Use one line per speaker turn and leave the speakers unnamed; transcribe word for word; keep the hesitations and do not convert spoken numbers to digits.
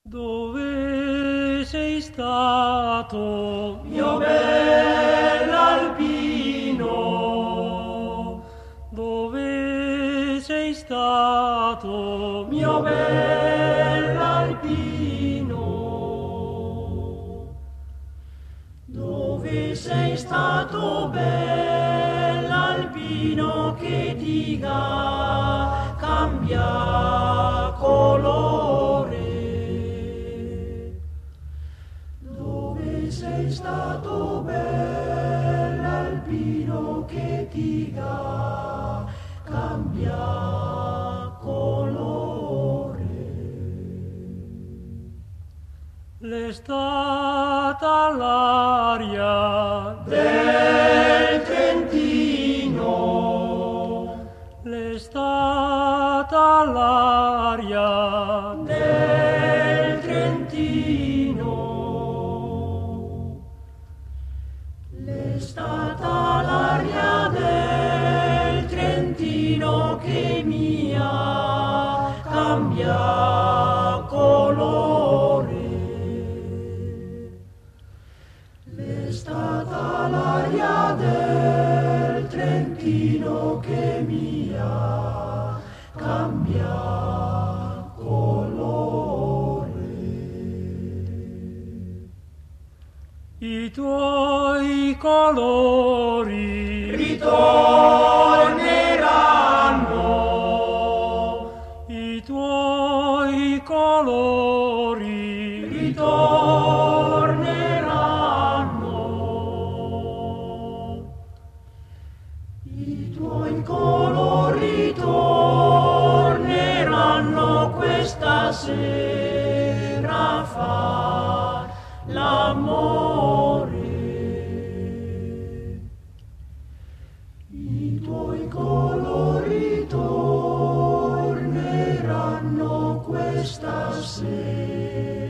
Dove sei stato,
mio bell'alpino?
dove sei stato,
Mio bell'alpino? Dove sei stato, bell'alpino, che dica cambia colore? Dove sei stato, bell'alpino, che dica cambia colore?
l'estate all'aria
Del Trentino,
l'estate all'aria
del Trentino, l'estate all'aria del Trentino che mia cambia colore. L'estate all'aria del Trentino che mia cambia colore.
i tuoi colori
Ritorneranno,
i tuoi colori
ritorneranno, i tuoi colori torneranno questa sera a far l'amore. I tuoi colori torneranno questa sera